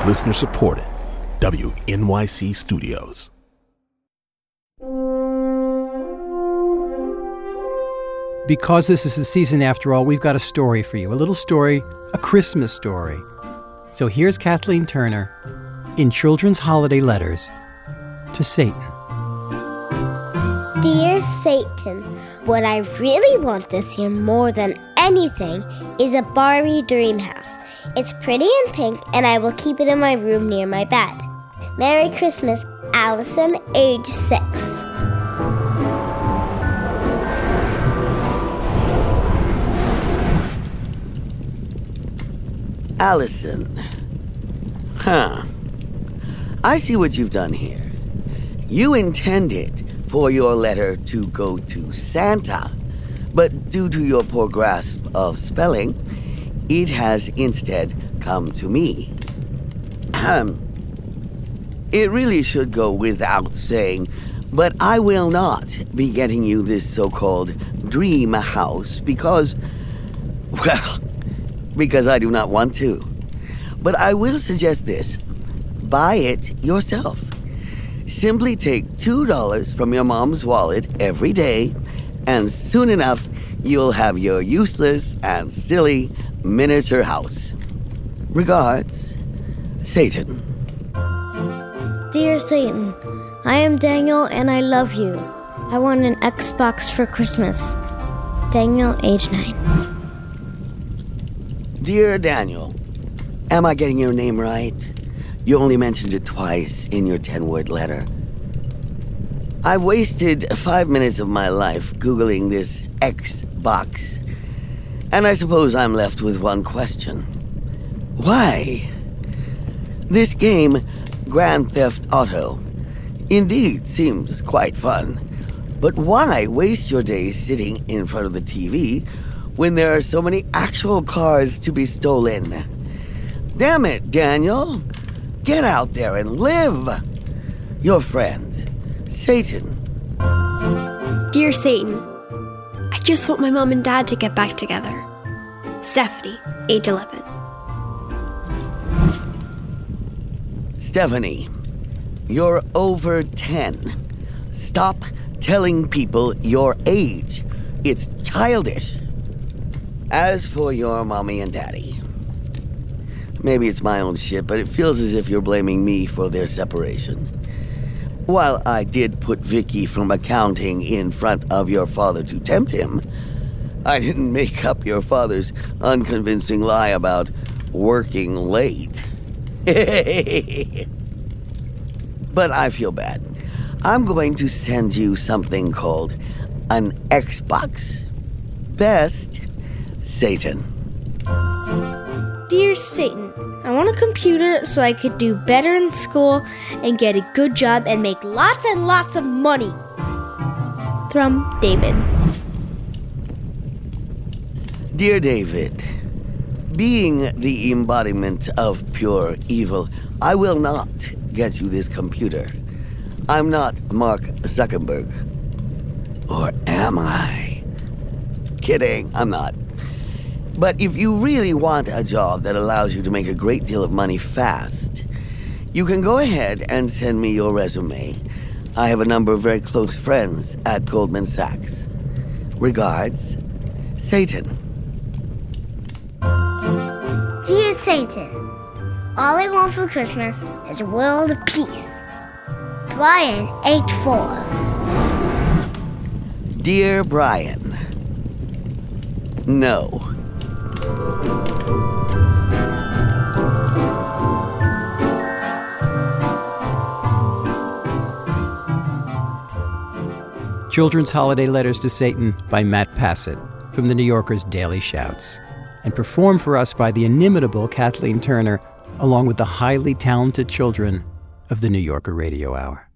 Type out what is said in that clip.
Listener supported. WNYC Studios. Because this is the season after all, we've got a story for you. A little story, a Christmas story. So here's Kathleen Turner in Children's Holiday Letters to Satan. Dear Satan, what I really want this year more than anything is a Barbie dream house. It's pretty and pink, and I will keep it in my room near my bed. Merry Christmas, Allison, age 6. Allison. I see what you've done here. You intended for your letter to go to Santa, but due to your poor grasp of spelling, it has instead come to me. It really should go without saying, but I will not be getting you this so-called dream house because I do not want to. But I will suggest this. Buy it yourself. Simply take $2 from your mom's wallet every day, and soon enough, you'll have your useless and silly miniature house. Regards, Satan. Dear Satan, I am Daniel and I love you. I want an Xbox for Christmas. Daniel, age 9. Dear Daniel, am I getting your name right? You only mentioned it twice in your 10-word letter. I've wasted 5 minutes of my life Googling this Xbox, and I suppose I'm left with one question. Why? This game, Grand Theft Auto, indeed seems quite fun, but why waste your days sitting in front of the TV when there are so many actual cars to be stolen? Damn it, Daniel. Get out there and live. Your friend, Satan. Dear Satan, I just want my mom and dad to get back together. Stephanie, age 11. Stephanie, you're over 10. Stop telling people your age. It's childish. As for your mommy and daddy, maybe it's my own shit, but it feels as if you're blaming me for their separation. While I did put Vicky from accounting in front of your father to tempt him, I didn't make up your father's unconvincing lie about working late. But I feel bad. I'm going to send you something called an Xbox. Best, Satan. Dear Satan, I want a computer so I could do better in school and get a good job and make lots and lots of money. From David. Dear David, being the embodiment of pure evil, I will not get you this computer. I'm not Mark Zuckerberg. Or am I? Kidding, I'm not. But if you really want a job that allows you to make a great deal of money fast, you can go ahead and send me your resume. I have a number of very close friends at Goldman Sachs. Regards, Satan. Dear Satan, all I want for Christmas is a world of peace. Brian, age 4. Dear Brian, no. Children's Holiday Letters to Satan by Matt Passett from the New Yorker's Daily Shouts, and performed for us by the inimitable Kathleen Turner, along with the highly talented children of the New Yorker Radio Hour.